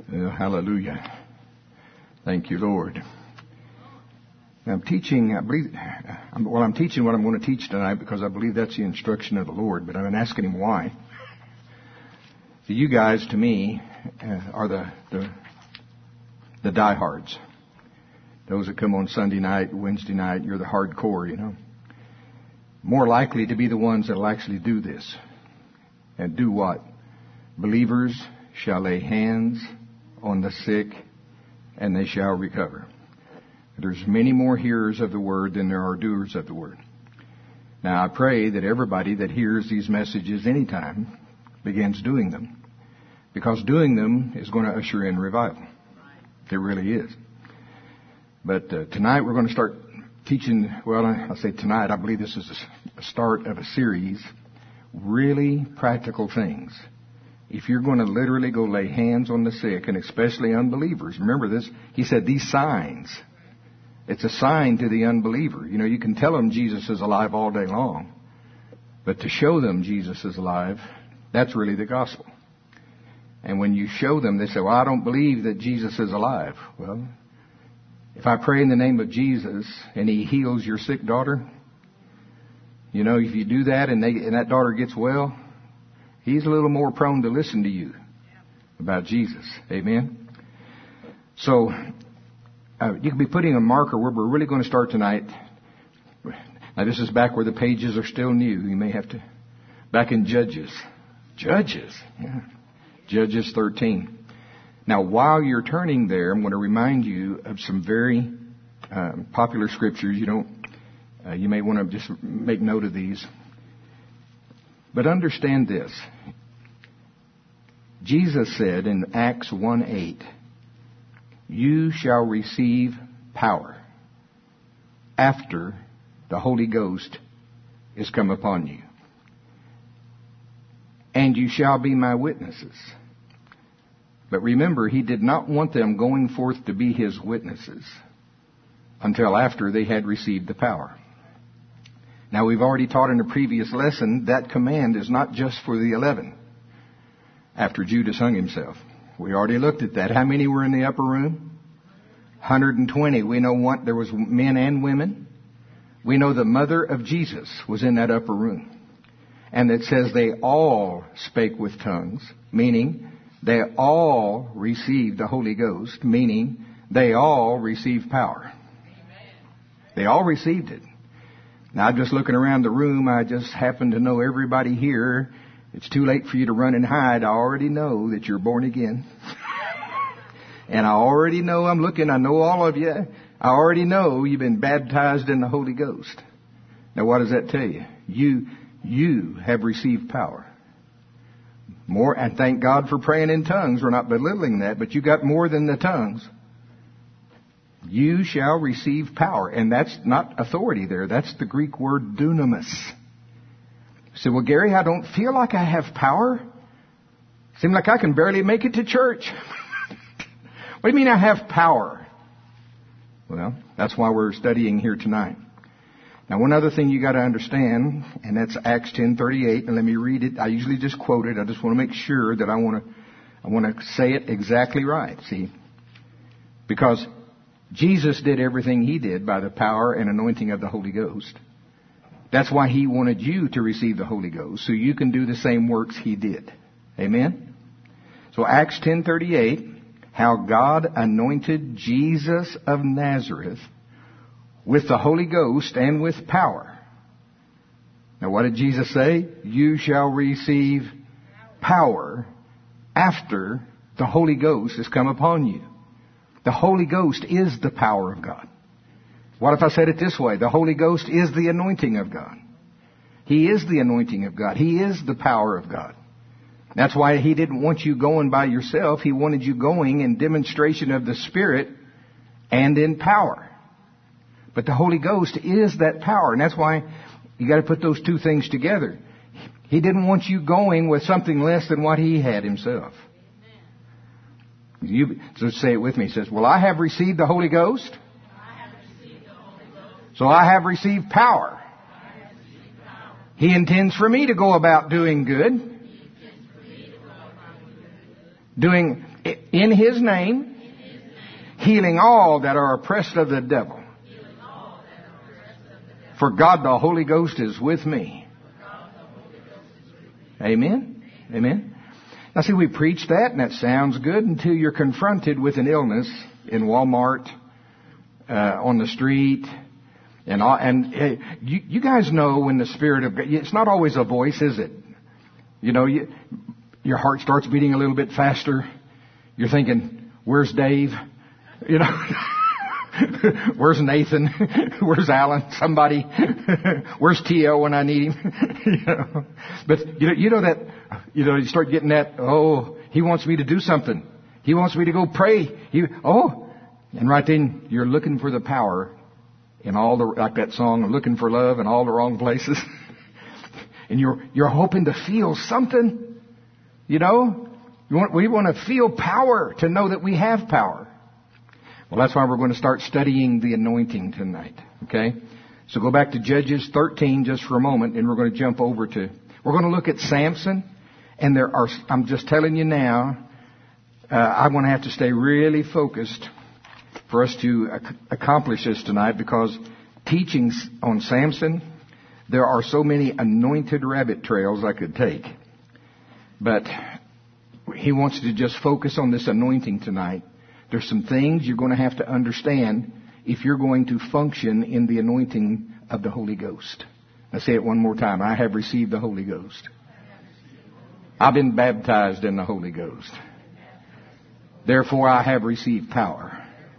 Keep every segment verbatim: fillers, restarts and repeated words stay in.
Uh, hallelujah. Thank you, Lord. I'm teaching, I believe, I'm, well, I'm teaching what I'm going to teach tonight because I believe that's the instruction of the Lord, but I've been asking Him why. So you guys, to me, uh, are the, the, the diehards. Those that come on Sunday night, Wednesday night, you're the hardcore, you know. More likely to be the ones that will actually do this. And do what? Believers shall lay hands on the sick, and they shall recover. There's many more hearers of the word than there are doers of the word. Now, I pray that everybody that hears these messages anytime begins doing them, because doing them is going to usher in revival. It really is. But uh, tonight we're going to start teaching, well, I say tonight, I believe this is a start of a series, really practical things. If you're going to literally go lay hands on the sick, and especially unbelievers, remember this, he said these signs, it's a sign to the unbeliever. You know, you can tell them Jesus is alive all day long, but to show them Jesus is alive, that's really the gospel. And when you show them, they say, well, I don't believe that Jesus is alive. Well, if I pray in the name of Jesus and He heals your sick daughter, you know, if you do that and, they, and that daughter gets well, He's a little more prone to listen to you about Jesus. Amen? So, uh, you can be putting a marker where we're really going to start tonight. Now, this is back where the pages are still new. You may have to, back in Judges. Judges, yeah. Judges thirteen. Now, while you're turning there, I'm going to remind you of some very um, popular scriptures. You don't, uh, you may want to just make note of these. But understand this. Jesus said in Acts one eight, you shall receive power after the Holy Ghost is come upon you. And you shall be my witnesses. But remember, He did not want them going forth to be His witnesses until after they had received the power. Now, we've already taught in a previous lesson that command is not just for the eleven after Judas hung himself. We already looked at that. How many were in the upper room? one hundred twenty. We know what, there was men and women. We know the mother of Jesus was in that upper room. And it says they all spake with tongues, meaning they all received the Holy Ghost, meaning they all received power. They all received it. Now, I'm just looking around the room. I just happen to know everybody here. It's too late for you to run and hide. I already know that you're born again. And I already know, I'm looking, I know all of you. I already know you've been baptized in the Holy Ghost. Now, what does that tell you? You, you have received power. More, and thank God for praying in tongues. We're not belittling that, but you got more than the tongues. You shall receive power. And that's not authority there. That's the Greek word dunamis. You say, well, Gary, I don't feel like I have power. Seems like I can barely make it to church. What do you mean I have power? Well, that's why we're studying here tonight. Now, one other thing you got to understand, and that's Acts ten thirty-eight. And let me read it. I usually just quote it. I just want to make sure that I want to, I want to say it exactly right. See, because Jesus did everything He did by the power and anointing of the Holy Ghost. That's why He wanted you to receive the Holy Ghost, so you can do the same works He did. Amen? So Acts ten thirty-eight, how God anointed Jesus of Nazareth with the Holy Ghost and with power. Now, what did Jesus say? You shall receive power after the Holy Ghost has come upon you. The Holy Ghost is the power of God. What if I said it this way? The Holy Ghost is the anointing of God. He is the anointing of God. He is the power of God. That's why He didn't want you going by yourself. He wanted you going in demonstration of the Spirit and in power. But the Holy Ghost is that power. And that's why you got to put those two things together. He didn't want you going with something less than what He had Himself. You, so say it with me. He says, well, I have received the Holy Ghost. I have received the Holy Ghost. So I have received power. I have received power. He intends for me to go about doing good. He intends for me to go about doing good. Doing In His name, healing all that are oppressed of the devil. For God the Holy Ghost is with me. Amen? Amen? Now see, we preach that and that sounds good until you're confronted with an illness in Walmart, uh, on the street, and all, and uh, you, you guys know when the Spirit of God, it's not always a voice, is it? You know, you, your heart starts beating a little bit faster. You're thinking, where's Dave? You know, where's Nathan? Where's Alan? Somebody. Where's T L when I need him? You know, but you know, you know that, you know, you start getting that, oh, he wants me to do something. He wants me to go pray. He, oh, and right then you're looking for the power in all the, like that song, looking for love in all the wrong places. And you're, you're hoping to feel something, you know. You want, we want to feel power, to know that we have power. Well, that's why we're going to start studying the anointing tonight, okay? So go back to Judges thirteen just for a moment, and we're going to jump over to, we're going to look at Samson, and there are, I'm just telling you now, uh, I'm going to have to stay really focused for us to ac- accomplish this tonight, because teaching on Samson, there are so many anointed rabbit trails I could take. But he wants to just focus on this anointing tonight. There's some things you're going to have to understand if you're going to function in the anointing of the Holy Ghost. Let's say it one more time. I have received the Holy Ghost. I've been baptized in the Holy Ghost. Therefore, I have received power.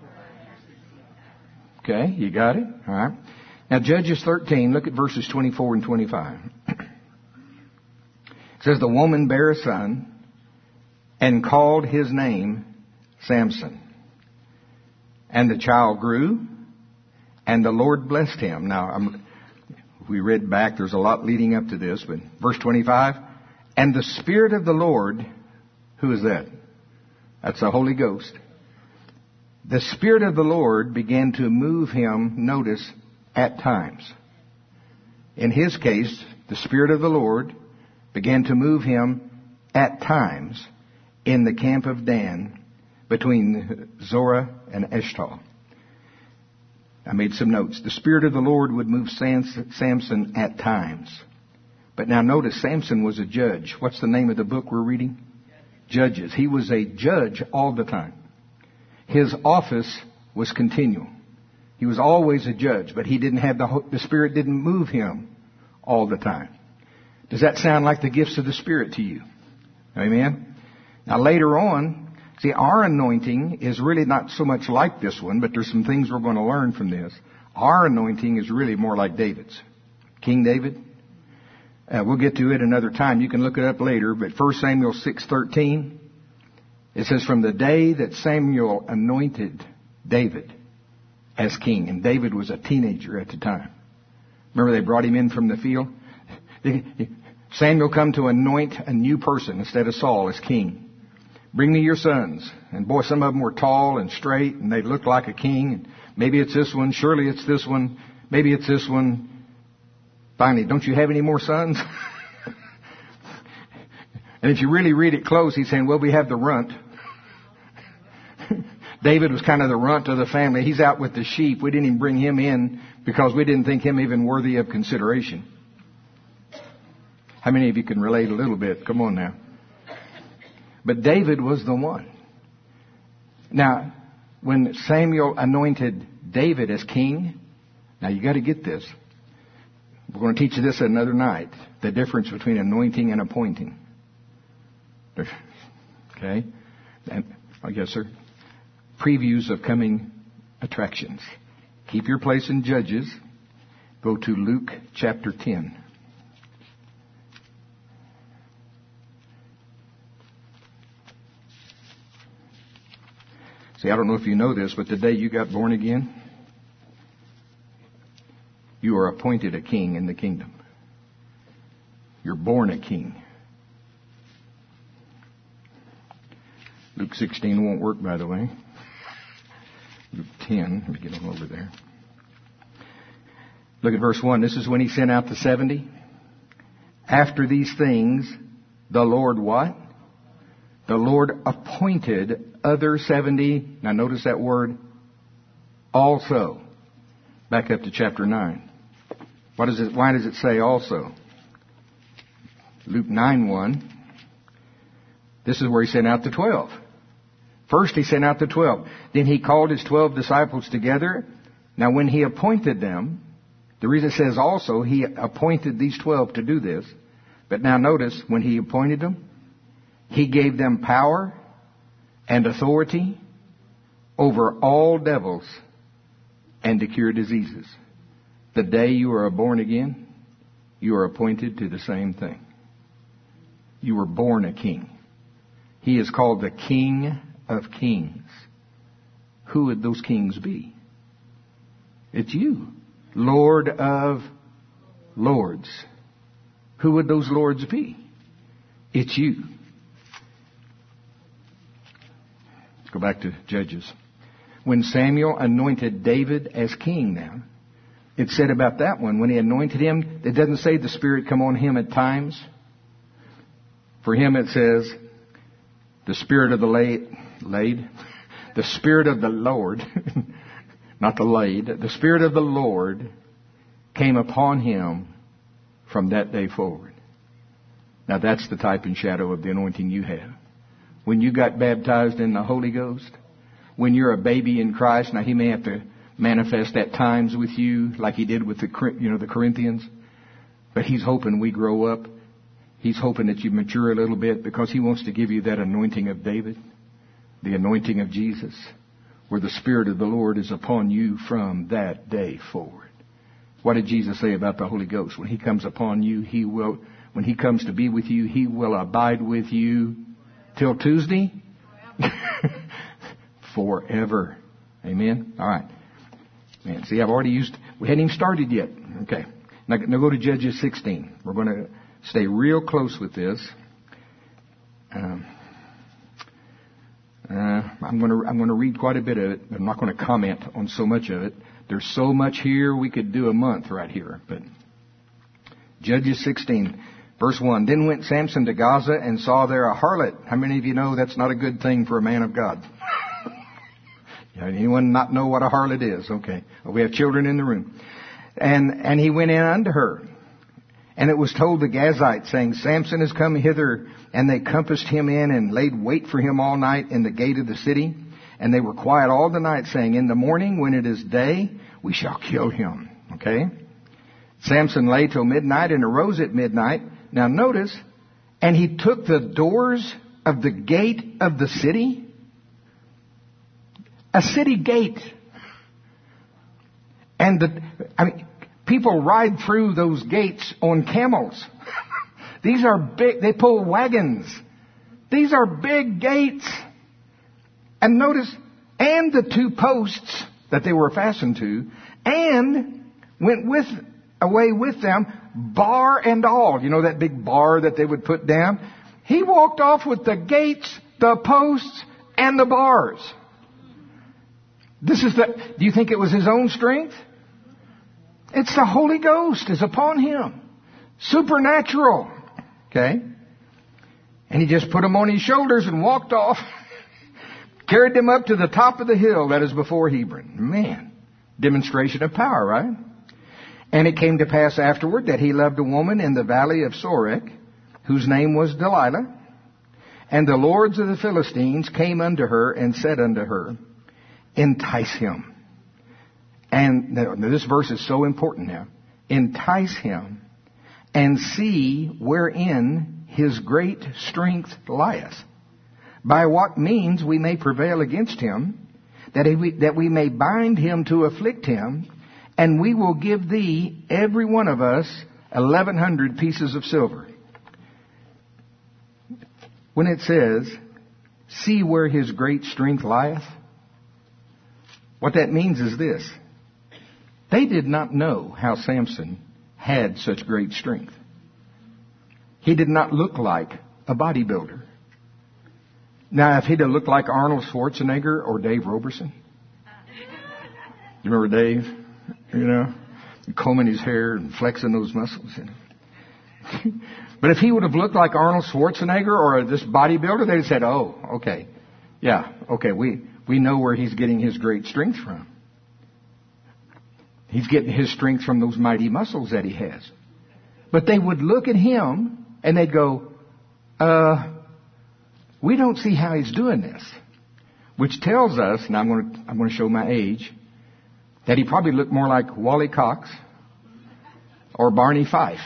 Okay, you got it? All right. Now, Judges thirteen, look at verses twenty-four and twenty-five. It says, the woman bare a son and called his name Samson. And the child grew, and the Lord blessed him. Now, I'm, we read back, there's a lot leading up to this, but verse twenty-five, and the Spirit of the Lord, who is that? That's the Holy Ghost. The Spirit of the Lord began to move him, notice, at times. In his case, the Spirit of the Lord began to move him at times in the camp of Dan, between Zorah and Eshtal. I made some notes. The Spirit of the Lord would move Samson at times. But now notice, Samson was a judge. What's the name of the book we're reading? Judges. He was a judge all the time. His office was continual. He was always a judge, but he didn't have the, the Spirit didn't move him all the time. Does that sound like the gifts of the Spirit to you? Amen? Now later on, see, our anointing is really not so much like this one, but there's some things we're going to learn from this. Our anointing is really more like David's. King David. Uh, we'll get to it another time. You can look it up later, but First Samuel six thirteen, it says, from the day that Samuel anointed David as king, and David was a teenager at the time. Remember, they brought him in from the field? Samuel come to anoint a new person instead of Saul as king. Bring me your sons. And boy, some of them were tall and straight, and they looked like a king. And maybe it's this one. Surely it's this one. Maybe it's this one. Finally, don't you have any more sons? And if you really read it close, he's saying, well, we have the runt. David was kind of the runt of the family. He's out with the sheep. We didn't even bring him in because we didn't think him even worthy of consideration. How many of you can relate a little bit? Come on now. But David was the one. Now, when Samuel anointed David as king, now you got to get this. We're going to teach you this another night. The difference between anointing and appointing. Okay? And, oh, yes, sir. Previews of coming attractions. Keep your place in Judges. Go to Luke chapter ten. See, I don't know if you know this, but the day you got born again, you are appointed a king in the kingdom. You're born a king. Luke sixteen won't work, by the way. Luke ten, let me get on over there. Look at verse one. This is when he sent out the seventy. After these things, the Lord what? The Lord appointed appointed other seventy. Now notice that word, also. Back up to chapter nine. What is it? Why does it say also? Luke nine one. This is where he sent out the twelve. First he sent out the twelve. Then he called his twelve disciples together. Now when he appointed them, the reason it says also, he appointed these twelve to do this. But now notice, when he appointed them, he gave them power and authority over all devils and to cure diseases. The day you are born again, you are appointed to the same thing. You were born a king. He is called the King of Kings. Who would those kings be? It's you. Lord of Lords. Who would those lords be? It's you. Let's go back to Judges. When Samuel anointed David as king now, it said about that one, when he anointed him, it doesn't say the Spirit come on him at times. For him it says, the Spirit of the laid, laid, the Spirit of the Lord, not the laid, the Spirit of the Lord came upon him from that day forward. Now that's the type and shadow of the anointing you have. When you got baptized in the Holy Ghost, when you're a baby in Christ, now he may have to manifest at times with you like he did with the, you know, the Corinthians, but he's hoping we grow up. He's hoping that you mature a little bit because he wants to give you that anointing of David, the anointing of Jesus, where the Spirit of the Lord is upon you from that day forward. What did Jesus say about the Holy Ghost? When he comes upon you, he will, when he comes to be with you, he will abide with you till Tuesday? Forever. Amen? All right. Man, see, I've already used, we hadn't even started yet. Okay. Now, now go to Judges sixteen. We're going to stay real close with this. Um, uh, I'm going to I'm going to read quite a bit of it, but I'm not going to comment on so much of it. There's so much here we could do a month right here. But Judges sixteen, verse one. Then went Samson to Gaza and saw there a harlot. How many of you know that's not a good thing for a man of God? Anyone not know what a harlot is? Okay. We have children in the room. And and he went in unto her. And it was told the Gazites, saying, Samson has come hither. And they compassed him in and laid wait for him all night in the gate of the city. And they were quiet all the night, saying, in the morning, when it is day, we shall kill him. Okay? Samson lay till midnight and arose at midnight. Now notice, and he took the doors of the gate of the city. A city gate. And the, I mean, people ride through those gates on camels. These are big, they pull wagons. These are big gates. And notice, and the two posts that they were fastened to, and went with, away with them, bar and all. You know that big bar that they would put down? He walked off with the gates, the posts, and the bars. This is the, do you think it was his own strength? It's the Holy Ghost is upon him. Supernatural. Okay? And he just put them on his shoulders and walked off. Carried them up to the top of the hill that is before Hebron. Man, demonstration of power, right? And it came to pass afterward that he loved a woman in the valley of Sorek, whose name was Delilah. And the lords of the Philistines came unto her and said unto her, entice him. And now, this verse is so important now. Entice him and see wherein his great strength lieth. By what means we may prevail against him, that we, that we may bind him to afflict him, and we will give thee, every one of us, eleven hundred pieces of silver. When it says, see where his great strength lieth, what that means is this. They did not know how Samson had such great strength. He did not look like a bodybuilder. Now, if he'd have looked like Arnold Schwarzenegger or Dave Roberson. You remember Dave? You know, combing his hair and flexing those muscles. You know. But if he would have looked like Arnold Schwarzenegger or this bodybuilder, they'd have said, oh, okay, Yeah, okay, we, we know where he's getting his great strength from. He's getting his strength from those mighty muscles that he has. But they would look at him and they'd go, uh, we don't see how he's doing this. Which tells us, and I'm going to, I'm going to show my age, that he probably looked more like Wally Cox or Barney Fife.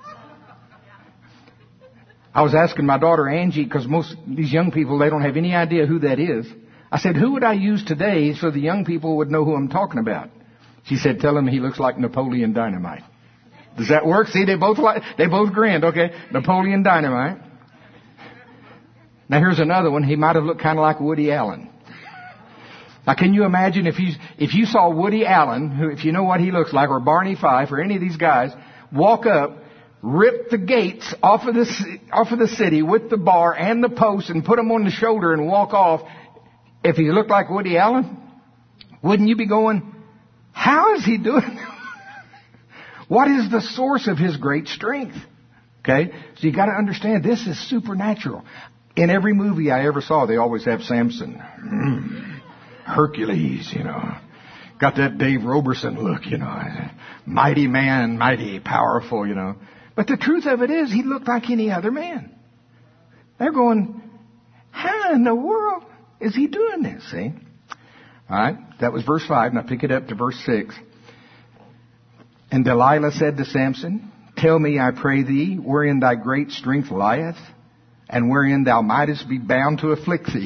I was asking my daughter Angie, because most of these young people, they don't have any idea who that is. I said, who would I use today so the young people would know who I'm talking about? She said, tell him he looks like Napoleon Dynamite. Does that work? See, they both like, they both grinned. Okay, Napoleon Dynamite. Now here's another one. He might have looked kind of like Woody Allen. Now can you imagine if you, if you saw Woody Allen, who, if you know what he looks like, or Barney Fife, or any of these guys, walk up, rip the gates off of the, off of the city with the bar and the post and put them on the shoulder and walk off. If he looked like Woody Allen, wouldn't you be going, how is he doing? What is the source of his great strength? Okay? So you got to understand this is supernatural. In every movie I ever saw, they always have Samson. Mm. Hercules, you know. Got that Dave Roberson look, you know. Mighty man, mighty, powerful, you know. But the truth of it is, he looked like any other man. They're going, how in the world is he doing this, see? All right, that was verse five. Now pick it up to verse six. And Delilah said to Samson, tell me, I pray thee, wherein thy great strength lieth, and wherein thou mightest be bound to afflict thee.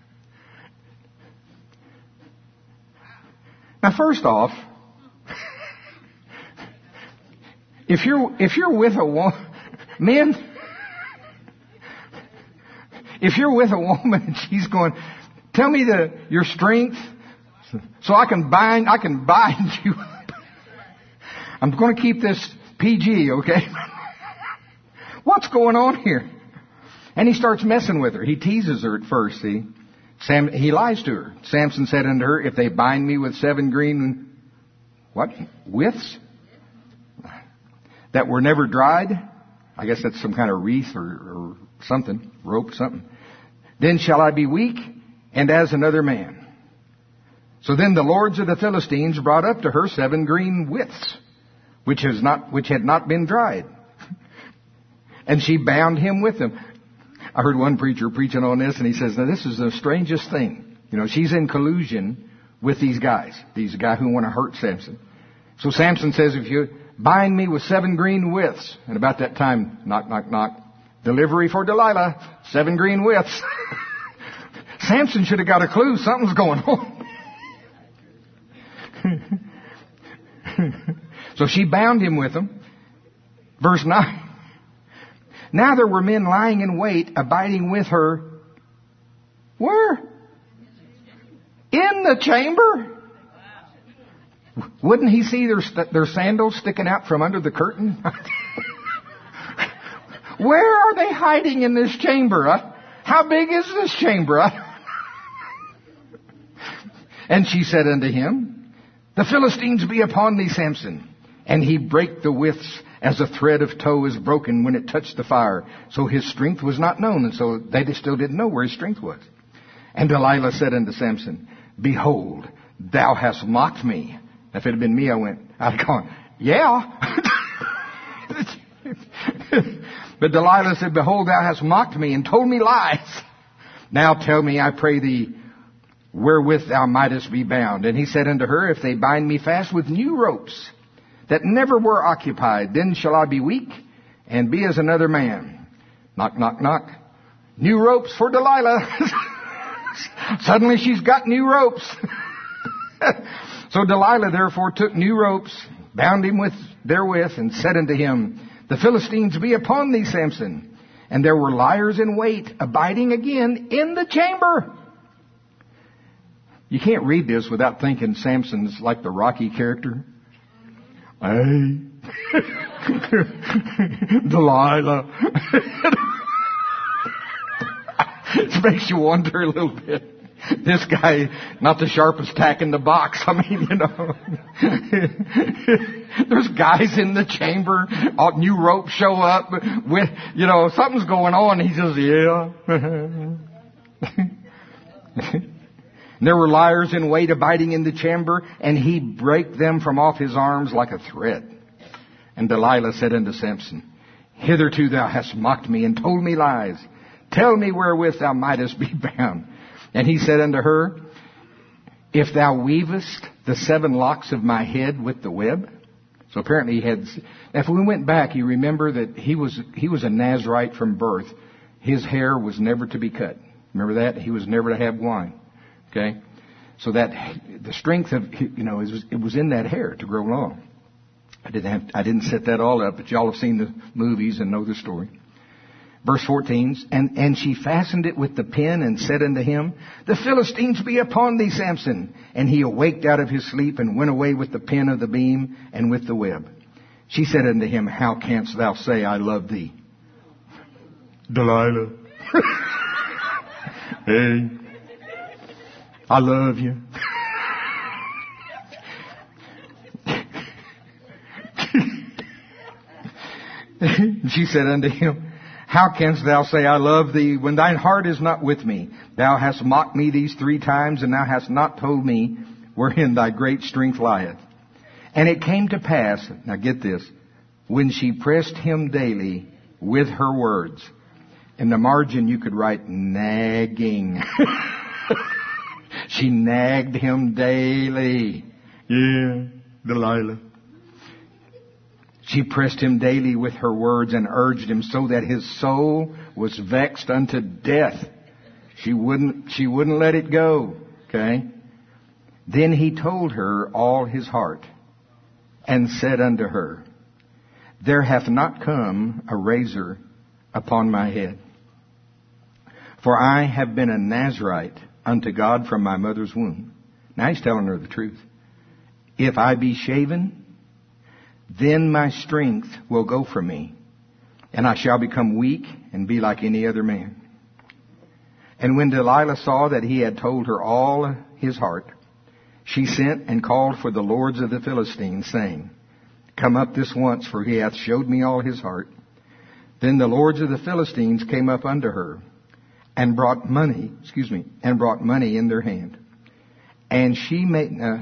Now, first off, if you're if you're with a woman, men, if you're with a woman and she's going, tell me the your strength, so I can bind I can bind you. I'm going to keep this P G, okay? What's going on here? And he starts messing with her. He teases her at first, see? Sam, he lies to her. Samson said unto her, if they bind me with seven green, what? Withs? That were never dried. I guess that's some kind of wreath or, or something. Rope, something. Then shall I be weak and as another man. So then the lords of the Philistines brought up to her seven green withs, which has not, which had not been dried. And she bound him with them. I heard one preacher preaching on this, and he says, now this is the strangest thing. You know, she's in collusion with these guys, these guys who want to hurt Samson. So Samson says, if you bind me with seven green withs, and about that time, knock, knock, knock, delivery for Delilah, seven green withs. Samson should have got a clue. Something's going on. So she bound him with them. Verse nine. Now there were men lying in wait, abiding with her. Where? In the chamber? Wouldn't he see their, their sandals sticking out from under the curtain? Where are they hiding in this chamber? Huh? How big is this chamber? Huh? And she said unto him, the Philistines be upon thee, Samson. And he brake the withs as a thread of tow is broken when it touched the fire. So his strength was not known, and so they still didn't know where his strength was. And Delilah said unto Samson, behold, thou hast mocked me. If it had been me, I went, I'd have gone, yeah. But Delilah said, behold, thou hast mocked me and told me lies. Now tell me, I pray thee, wherewith thou mightest be bound. And he said unto her, if they bind me fast with new ropes that never were occupied, then shall I be weak and be as another man. Knock, knock, knock. New ropes for Delilah. Suddenly she's got new ropes. So Delilah therefore took new ropes, bound him with therewith, and said unto him, the Philistines be upon thee, Samson. And there were liers in wait, abiding again in the chamber. You can't read this without thinking Samson's like the Rocky character. Hey, Delilah. It makes you wonder a little bit. This guy, not the sharpest tack in the box. I mean, you know. There's guys in the chamber, all new ropes show up with, you know, something's going on. He says, yeah. There were liars in wait abiding in the chamber, and he brake them from off his arms like a thread. And Delilah said unto Samson, Hitherto thou hast mocked me and told me lies. Tell me wherewith thou mightest be bound. And he said unto her, If thou weavest the seven locks of my head with the web. So apparently he had, if we went back, you remember that he was, he was a Nazarite from birth. His hair was never to be cut. Remember that? He was never to have wine. Okay? So that, the strength of, you know, it was, it was in that hair to grow long. I didn't have, I didn't set that all up, but y'all have seen the movies and know the story. Verse fourteen, and, and she fastened it with the pin and said unto him, The Philistines be upon thee, Samson. And he awaked out of his sleep and went away with the pin of the beam and with the web. She said unto him, How canst thou say, I love thee? Delilah. Hey. I love you. She said unto him, How canst thou say, I love thee, when thine heart is not with me? Thou hast mocked me these three times, and thou hast not told me wherein thy great strength lieth. And it came to pass, now get this, when she pressed him daily with her words. In the margin you could write nagging. She nagged him daily. Yeah, Delilah. She pressed him daily with her words and urged him so that his soul was vexed unto death. She wouldn't, she wouldn't let it go. Okay. Then he told her all his heart and said unto her, There hath not come a razor upon my head. For I have been a Nazarite unto God from my mother's womb. Now he's telling her the truth. If I be shaven, then my strength will go from me, and I shall become weak and be like any other man. And when Delilah saw that he had told her all his heart, she sent and called for the lords of the Philistines, saying, Come up this once, for he hath showed me all his heart. Then the lords of the Philistines came up unto her, and brought money, excuse me, and brought money in their hand. And she made, uh,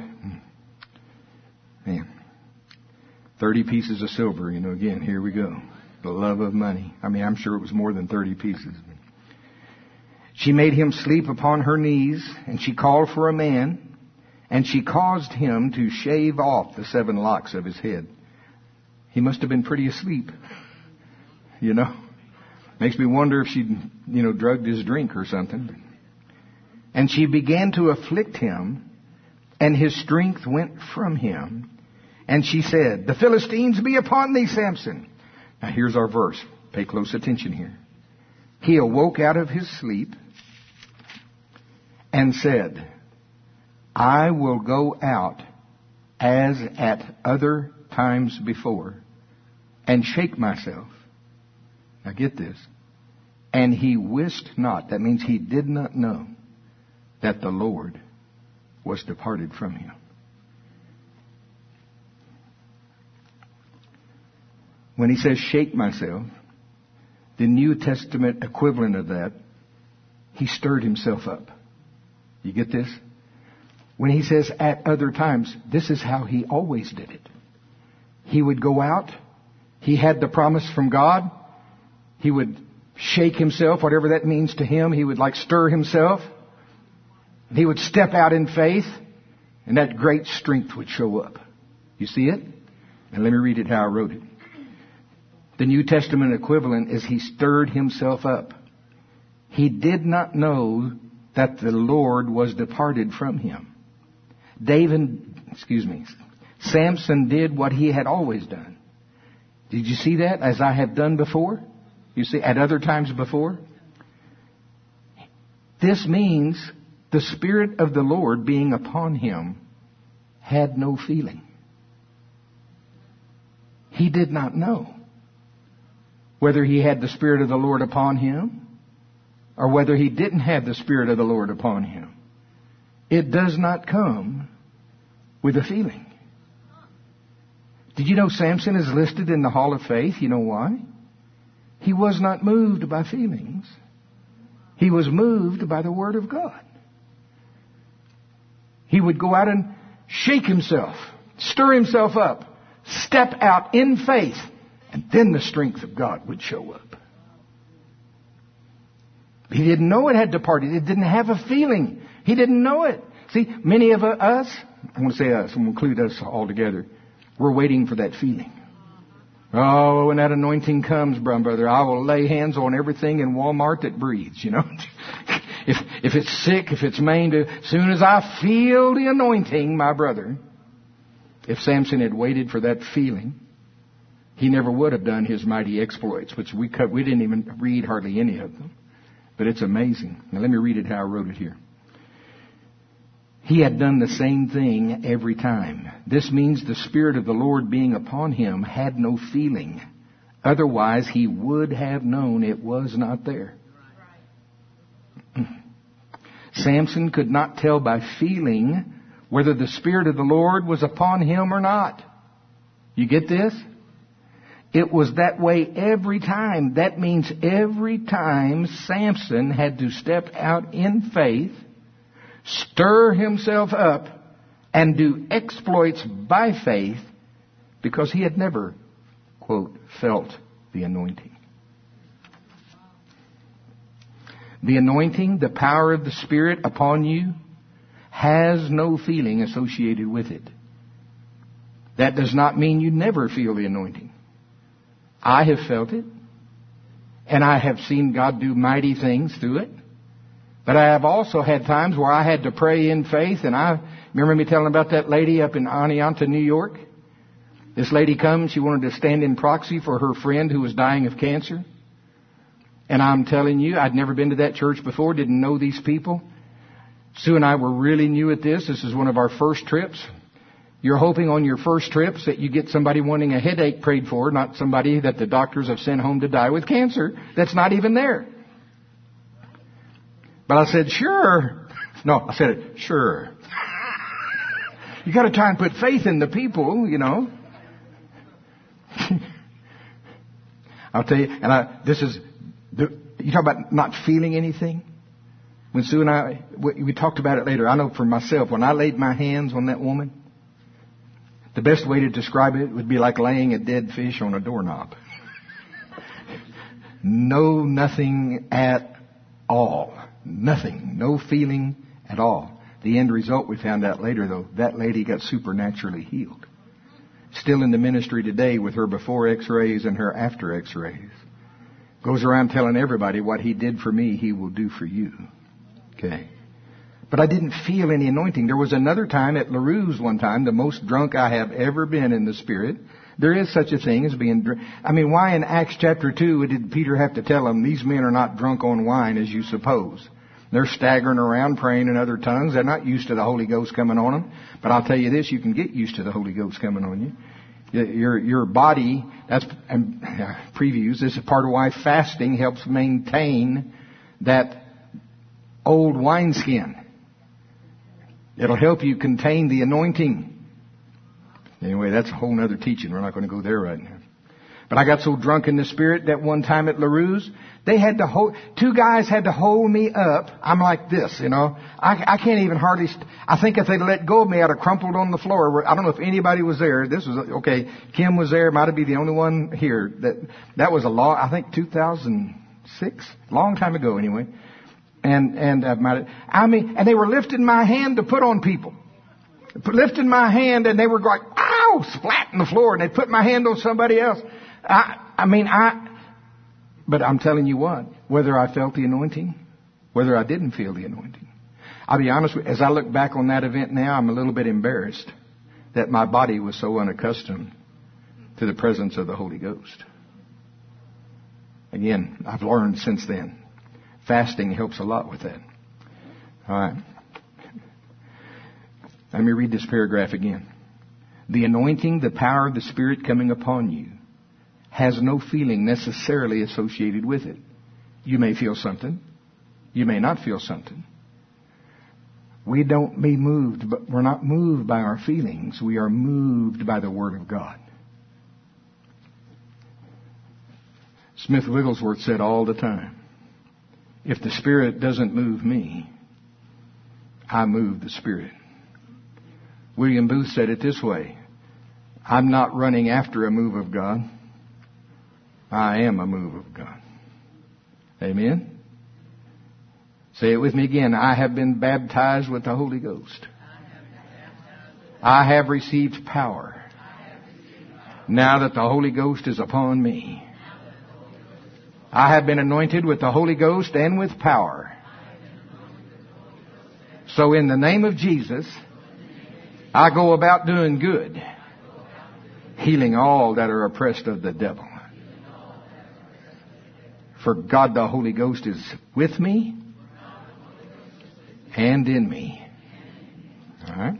man, thirty pieces of silver, you know, again, here we go. The love of money. I mean, I'm sure it was more than thirty pieces. She made him sleep upon her knees, and she called for a man, and she caused him to shave off the seven locks of his head. He must have been pretty asleep, you know. Makes me wonder if she'd, you know, drugged his drink or something. And she began to afflict him, and his strength went from him. And she said, The Philistines be upon thee, Samson. Now here's our verse. Pay close attention here. He awoke out of his sleep and said, I will go out as at other times before and shake myself. Now get this. And he wist not, that means he did not know, that the Lord was departed from him. When he says shake myself, the New Testament equivalent of that, he stirred himself up. You get this? When he says at other times, this is how he always did it. He would go out. He had the promise from God. He would shake himself, whatever that means to him. He would like stir himself. He would step out in faith, and that great strength would show up. You see it? And let me read it how I wrote it. The New Testament equivalent is he stirred himself up. He did not know that the Lord was departed from him. David, excuse me, Samson did what he had always done. Did you see that? As I have done before? You see, at other times before? This means the Spirit of the Lord being upon him had no feeling. He did not know whether he had the Spirit of the Lord upon him or whether he didn't have the Spirit of the Lord upon him. It does not come with a feeling. Did you know Samson is listed in the Hall of Faith? You know why? He was not moved by feelings. He was moved by the Word of God. He would go out and shake himself, stir himself up, step out in faith, and then the strength of God would show up. He didn't know it had departed. It didn't have a feeling. He didn't know it. See, many of us, I'm going to say us, I'm going to include us all together, we're waiting for that feeling. Oh, when that anointing comes, brother, I will lay hands on everything in Walmart that breathes, you know. if if it's sick, if it's maimed, as soon as I feel the anointing, my brother, if Samson had waited for that feeling, he never would have done his mighty exploits, which we cut, we didn't even read hardly any of them. But it's amazing. Now let me read it how I wrote it here. He had done the same thing every time. This means the Spirit of the Lord being upon him had no feeling. Otherwise, he would have known it was not there. Samson could not tell by feeling whether the Spirit of the Lord was upon him or not. You get this? It was that way every time. That means every time Samson had to step out in faith, stir himself up, and do exploits by faith, because he had never, quote, felt the anointing. The anointing, the power of the Spirit upon you, has no feeling associated with it. That does not mean you never feel the anointing. I have felt it, and I have seen God do mighty things through it. But I have also had times where I had to pray in faith, and I remember me telling about that lady up in Oneonta, New York. This lady comes, she wanted to stand in proxy for her friend who was dying of cancer. And I'm telling you, I'd never been to that church before, didn't know these people. Sue and I were really new at this. This is one of our first trips. You're hoping on your first trips that you get somebody wanting a headache prayed for, not somebody that the doctors have sent home to die with cancer. That's not even there. But I said, sure. No, I said it, sure. You got to try and put faith in the people, you know. I'll tell you, and I, this is, the, you talk about not feeling anything. When Sue and I, we, we talked about it later. I know for myself, when I laid my hands on that woman, the best way to describe it would be like laying a dead fish on a doorknob. No, nothing at all. Nothing. No feeling at all. The end result we found out later, though, that lady got supernaturally healed. Still in the ministry today with her before x-rays and her after x-rays. Goes around telling everybody what he did for me, he will do for you. Okay. But I didn't feel any anointing. There was another time at LaRue's one time, the most drunk I have ever been in the Spirit. There is such a thing as being drunk. I mean, why in Acts chapter two did Peter have to tell them, these men are not drunk on wine as you suppose? They're staggering around praying in other tongues. They're not used to the Holy Ghost coming on them. But I'll tell you this, you can get used to the Holy Ghost coming on you. Your, your body, that's and, uh, previews. This is part of why fasting helps maintain that old wineskin. It'll help you contain the anointing. Anyway, that's a whole other teaching. We're not going to go there right now. But I got so drunk in the Spirit that one time at LaRue's, they had to hold, two guys had to hold me up. I'm like this, you know. I, I can't even hardly, st- I think if they'd let go of me, I'd have crumpled on the floor. I don't know if anybody was there. This was, okay, Kim was there. Might have been the only one here. That, that was a long, I think two thousand six, long time ago anyway. And, and, uh, my, I mean, and they were lifting my hand to put on people. Lifting my hand and they were like, ow, splat on the floor, and they put my hand on somebody else. I, I mean, I, but I'm telling you what, whether I felt the anointing, whether I didn't feel the anointing, I'll be honest with you, as I look back on that event now, I'm a little bit embarrassed that my body was so unaccustomed to the presence of the Holy Ghost. Again, I've learned since then. Fasting helps a lot with that. All right. Let me read this paragraph again. The anointing, the power of the Spirit coming upon you, has no feeling necessarily associated with it. You may feel something. You may not feel something. We don't be moved, but we're not moved by our feelings. We are moved by the Word of God. Smith Wigglesworth said all the time, if the Spirit doesn't move me, I move the Spirit. William Booth said it this way: I'm not running after a move of God. I am a move of God. Amen? Say it with me again. I have been baptized with the Holy Ghost. I have received power. Now that the Holy Ghost is upon me. I have been anointed with the Holy Ghost and with power. So in the name of Jesus, I go about doing good, healing all that are oppressed of the devil. For God the Holy Ghost is with me and in me. All right?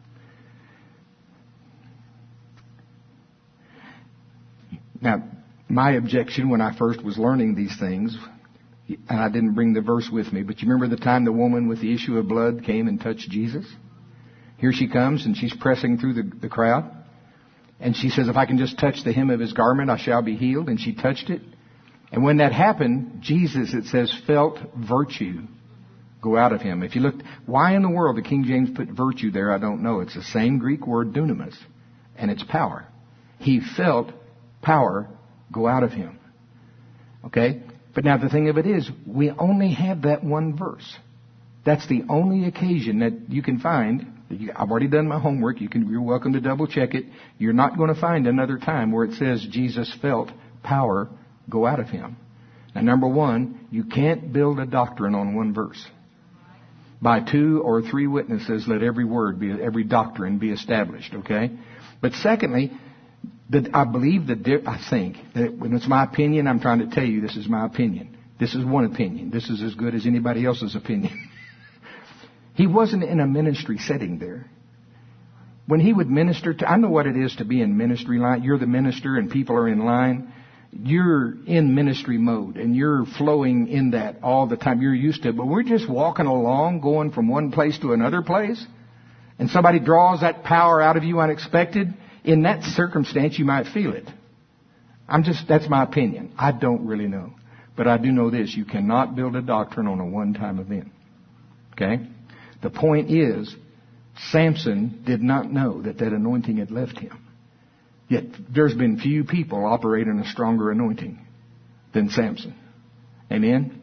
Now, my objection when I first was learning these things, and I didn't bring the verse with me, but you remember the time the woman with the issue of blood came and touched Jesus? Here she comes and she's pressing through the, the crowd. And she says, if I can just touch the hem of his garment, I shall be healed. And she touched it. And when that happened, Jesus, it says, felt virtue go out of him. If you look, why in the world the King James put virtue there, I don't know. It's the same Greek word, dunamis, and it's power. He felt power go out of him. Okay? But now the thing of it is, we only have that one verse. That's the only occasion that you can find. I've already done my homework. You can, you're welcome to double check it. You're not going to find another time where it says Jesus felt power go out of him. Now, number one, you can't build a doctrine on one verse. By two or three witnesses, let every word be, every doctrine be established. Okay. But secondly, the, I believe that I think that when it's my opinion, I'm trying to tell you this is my opinion. This is one opinion. This is as good as anybody else's opinion. He wasn't in a ministry setting there. When he would minister to, I know what it is to be in ministry line. You're the minister and people are in line. You're in ministry mode and you're flowing in that all the time. You're used to it. But we're just walking along, going from one place to another place. And somebody draws that power out of you unexpected. In that circumstance, you might feel it. I'm just, that's my opinion. I don't really know. But I do know this. You cannot build a doctrine on a one-time event. Okay? The point is, Samson did not know that that anointing had left him. Yet there's been few people operating a stronger anointing than Samson. Amen?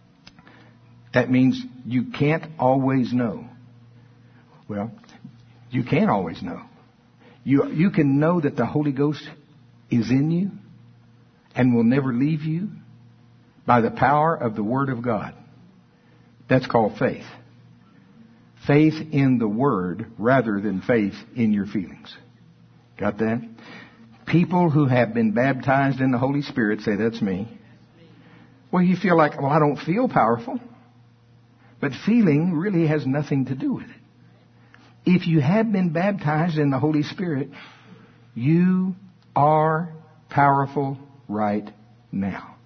That means you can't always know. Well, you can always know. You, you can know that the Holy Ghost is in you and will never leave you by the power of the Word of God. That's called faith. Faith in the Word rather than faith in your feelings. Got that? People who have been baptized in the Holy Spirit say, that's me. Well, you feel like, well, I don't feel powerful. But feeling really has nothing to do with it. If you have been baptized in the Holy Spirit, you are powerful right now.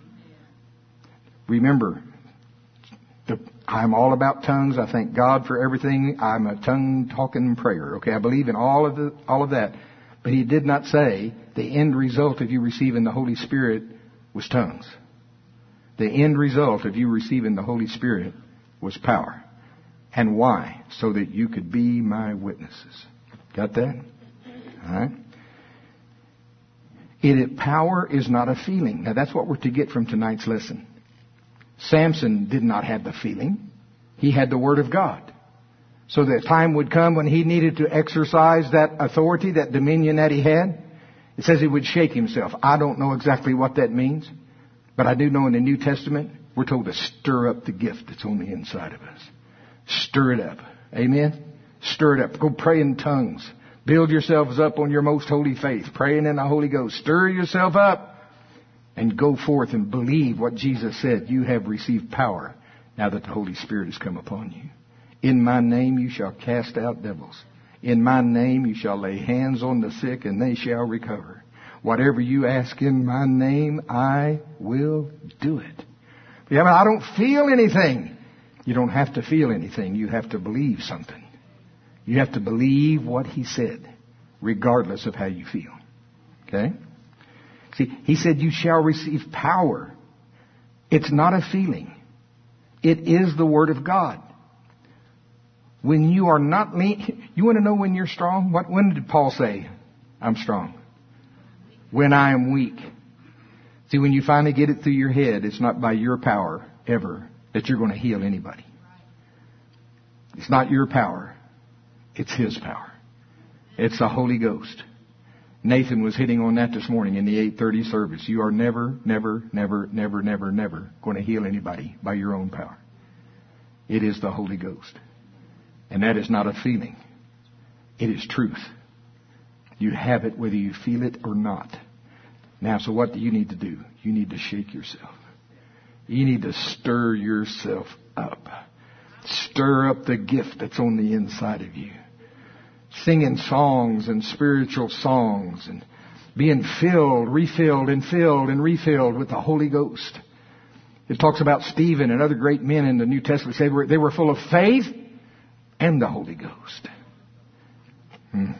Remember, the, I'm all about tongues. I thank God for everything. I'm a tongue-talking prayer. Okay, I believe in all of the, all of that. But he did not say the end result of you receiving the Holy Spirit was tongues. The end result of you receiving the Holy Spirit was power. And why? So that you could be my witnesses. Got that? All right. It, power is not a feeling. Now that's what we're to get from tonight's lesson. Samson did not have the feeling. He had the Word of God. So that time would come when he needed to exercise that authority, that dominion that he had. It says he would shake himself. I don't know exactly what that means. But I do know in the New Testament, we're told to stir up the gift that's on the inside of us. Stir it up. Amen? Stir it up. Go pray in tongues. Build yourselves up on your most holy faith. Praying in the Holy Ghost. Stir yourself up. And go forth and believe what Jesus said. You have received power now that the Holy Spirit has come upon you. In my name you shall cast out devils. In my name you shall lay hands on the sick and they shall recover. Whatever you ask in my name, I will do it. Yeah, but I don't feel anything. You don't have to feel anything. You have to believe something. You have to believe what he said, regardless of how you feel. Okay? See, he said you shall receive power. It's not a feeling. It is the Word of God. When you are not lean, you want to know when you're strong? What, when did Paul say, I'm strong? When I am weak. See, when you finally get it through your head, it's not by your power ever that you're going to heal anybody. It's not your power. It's His power. It's the Holy Ghost. Nathan was hitting on that this morning in the eight thirty service. You are never, never, never, never, never, never going to heal anybody by your own power. It is the Holy Ghost. And that is not a feeling. It is truth. You have it whether you feel it or not. Now, so what do you need to do? You need to shake yourself. You need to stir yourself up. Stir up the gift that's on the inside of you. Singing songs and spiritual songs and being filled, refilled and filled and refilled with the Holy Ghost. It talks about Stephen and other great men in the New Testament. They were, they were full of faith and the Holy Ghost. Hmm.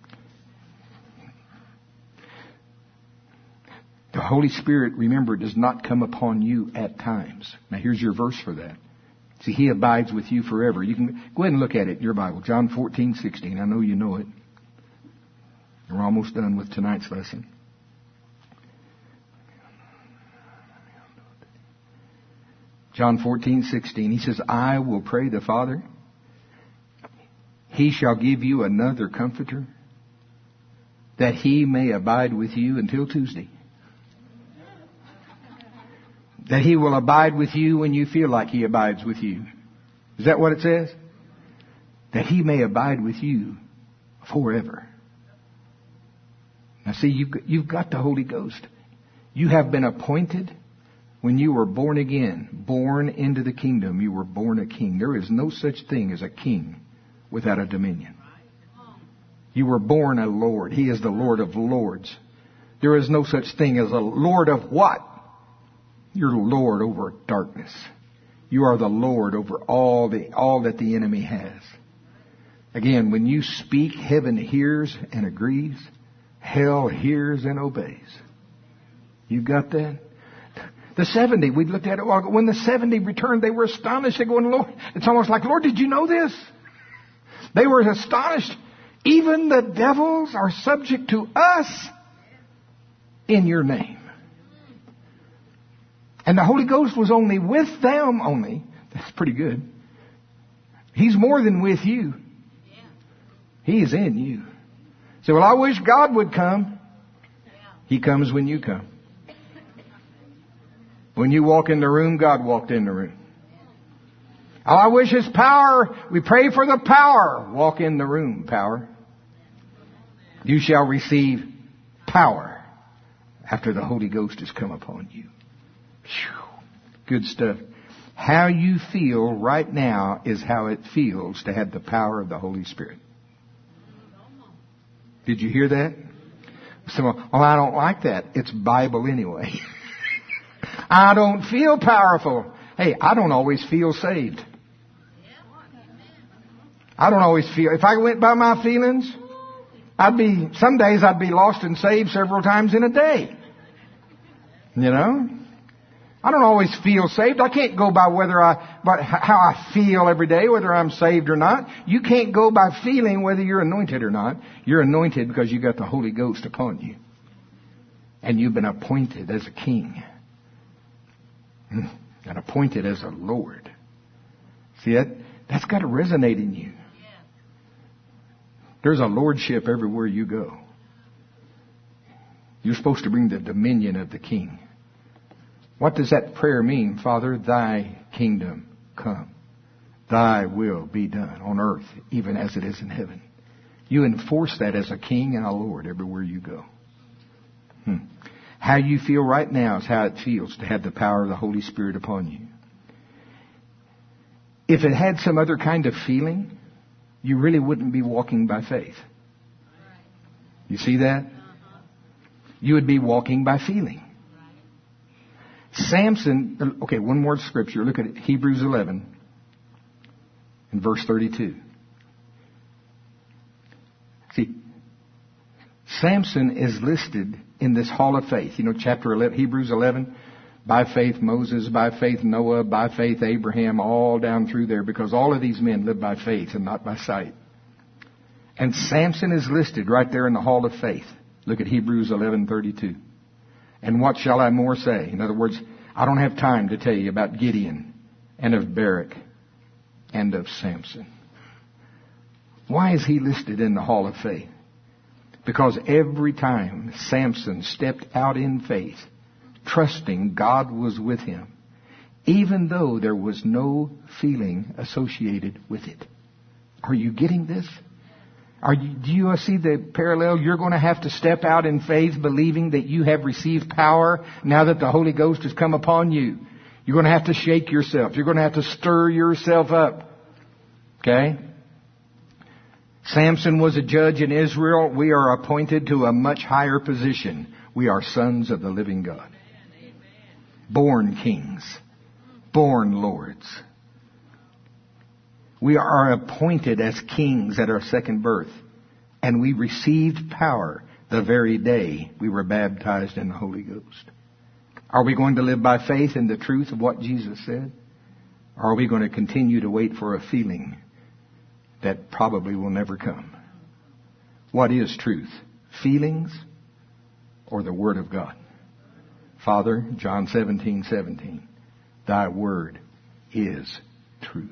The Holy Spirit, remember, does not come upon you at times. Now here's your verse for that. See, He abides with you forever. You can go ahead and look at it in your Bible. John fourteen sixteen. I know you know it. We're almost done with tonight's lesson. John fourteen sixteen. He says, I will pray the Father. He shall give you another comforter, that He may abide with you until Tuesday. That He will abide with you when you feel like He abides with you. Is that what it says? That He may abide with you forever. Now see, you've, you've got the Holy Ghost. You have been appointed when you were born again, born into the kingdom. You were born a king. There is no such thing as a king without a dominion. You were born a Lord. He is the Lord of lords. There is no such thing as a Lord of what? You're Lord over darkness. You are the Lord over all the all that the enemy has. Again, when you speak, heaven hears and agrees. Hell hears and obeys. You got that? The seventy, we looked at it a while ago. When the seventy returned, they were astonished. They're going, Lord, it's almost like, Lord, did you know this? They were astonished. Even the devils are subject to us in your name. And the Holy Ghost was only with them only. That's pretty good. He's more than with you. He is in you. So, well, I wish God would come. He comes when you come. When you walk in the room, God walked in the room. Oh, I wish His power. We pray for the power. Walk in the room, power. You shall receive power after the Holy Ghost has come upon you. Whew. Good stuff. How you feel right now is how it feels to have the power of the Holy Spirit. Did you hear that? So, oh, I don't like that. It's Bible anyway. I don't feel powerful. Hey, I don't always feel saved. I don't always feel. If I went by my feelings, I'd be, some days I'd be lost and saved several times in a day. You know? I don't always feel saved. I can't go by whether I, but how I feel every day, whether I'm saved or not. You can't go by feeling whether you're anointed or not. You're anointed because you got the Holy Ghost upon you. And you've been appointed as a king. And appointed as a Lord. See that? That's got to resonate in you. There's a lordship everywhere you go. You're supposed to bring the dominion of the King. What does that prayer mean? Father, Thy kingdom come. Thy will be done on earth, even as it is in heaven. You enforce that as a king and a Lord everywhere you go. Hmm. How you feel right now is how it feels to have the power of the Holy Spirit upon you. If it had some other kind of feeling, you really wouldn't be walking by faith. You see that? You would be walking by feeling. Samson, okay, one more scripture. Look at it. Hebrews eleven and verse thirty-two. See, Samson is listed in this hall of faith. You know, chapter eleven, Hebrews eleven. By faith Moses, by faith Noah, by faith Abraham, all down through there, because all of these men lived by faith and not by sight. And Samson is listed right there in the hall of faith. Look at Hebrews eleven thirty-two. And what shall I more say? In other words, I don't have time to tell you about Gideon and of Barak and of Samson. Why is he listed in the hall of faith? Because every time Samson stepped out in faith, trusting God was with him, even though there was no feeling associated with it. Are you getting this? Are you, do you see the parallel? You're going to have to step out in faith, believing that you have received power now that the Holy Ghost has come upon you. You're going to have to shake yourself. You're going to have to stir yourself up. Okay? Samson was a judge in Israel. We are appointed to a much higher position. We are sons of the living God. Born kings. Born lords. We are appointed as kings at our second birth. And we received power the very day we were baptized in the Holy Ghost. Are we going to live by faith in the truth of what Jesus said? Or are we going to continue to wait for a feeling that probably will never come? What is truth? Feelings or the Word of God? Father, John seventeen seventeen, Thy Word is truth.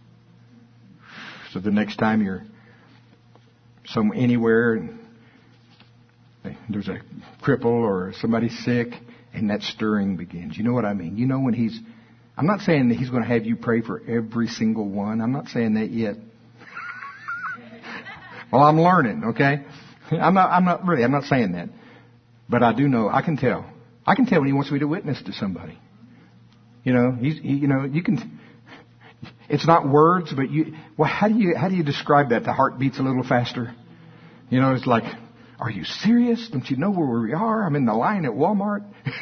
So the next time you're some anywhere and there's a cripple or somebody sick and that stirring begins. You know what I mean? You know when he's, I'm not saying that he's going to have you pray for every single one. I'm not saying that yet. Well, I'm learning, okay? I'm not, I'm not really, I'm not saying that. But I do know, I can tell. I can tell when he wants me to witness to somebody. You know, he's, he, you know, you can, it's not words, but you, well, how do you, how do you describe that? The heart beats a little faster. You know, it's like, are you serious? Don't you know where we are? I'm in the line at Walmart.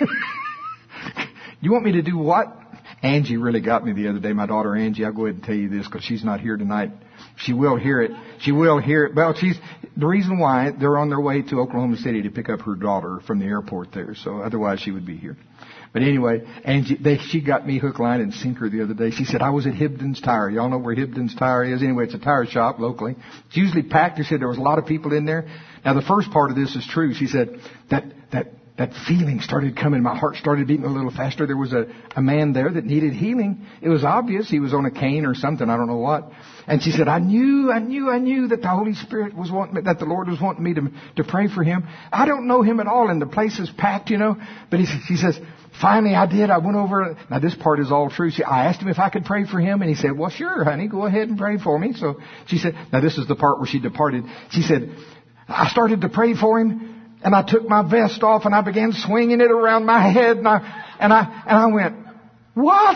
You want me to do what? Angie really got me the other day. My daughter Angie, I'll go ahead and tell you this because she's not here tonight. She will hear it. She will hear it. Well, she's, the reason why, they're on their way to Oklahoma City to pick up her daughter from the airport there. So otherwise she would be here. But anyway, Angie, they, she got me hook, line, and sinker the other day. She said, I was at Hibdon's Tire. Y'all know where Hibdon's Tire is? Anyway, it's a tire shop locally. It's usually packed. She said there was a lot of people in there. Now, the first part of this is true. She said that, that, that feeling started coming. My heart started beating a little faster. There was a, a man there that needed healing. It was obvious. He was on a cane or something. I don't know what. And she said, I knew, I knew, I knew that the Holy Spirit was wanting me, that the Lord was wanting me to, to pray for him. I don't know him at all, and the place is packed, you know. But he, she says, finally I did. I went over. Now this part is all true. She, I asked him if I could pray for him, and he said, well, sure, honey, go ahead and pray for me. So she said, now this is the part where she departed. She said, I started to pray for him, and I took my vest off, and I began swinging it around my head, and I, and I, and I went, what?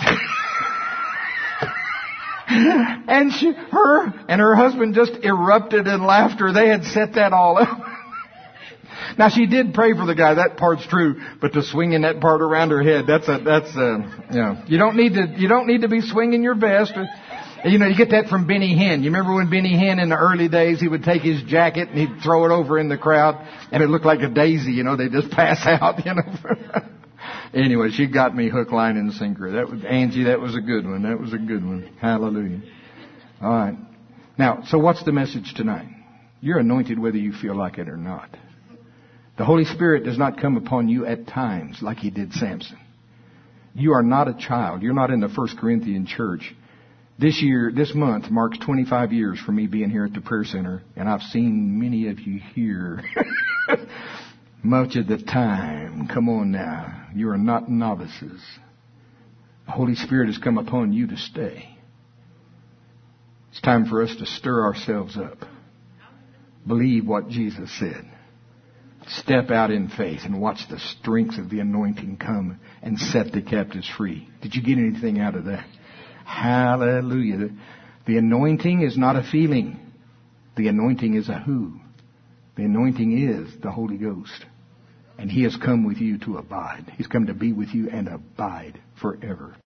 And she, her and her husband just erupted in laughter. They had set that all up. Now she did pray for the guy. That part's true. But the swinging that part around her head, that's a, that's a, you know, you don't need to, you don't need to be swinging your vest. You know, you get that from Benny Hinn. You remember when Benny Hinn in the early days, he would take his jacket and he'd throw it over in the crowd and it looked like a daisy, you know, they just pass out, you know. Anyway, she got me hook, line, and sinker. That was, Angie, that was a good one. That was a good one. Hallelujah. All right. Now, so what's the message tonight? You're anointed whether you feel like it or not. The Holy Spirit does not come upon you at times like he did Samson. You are not a child. You're not in the First Corinthian church. This year, this month marks twenty-five years for me being here at the prayer center, and I've seen many of you here much of the time. Come on now. You are not novices. The Holy Spirit has come upon you to stay. It's time for us to stir ourselves up. Believe what Jesus said. Step out in faith and watch the strength of the anointing come and set the captives free. Did you get anything out of that? Hallelujah. The, the anointing is not a feeling. The anointing is a who. The anointing is the Holy Ghost. And he has come with you to abide. He's come to be with you and abide forever.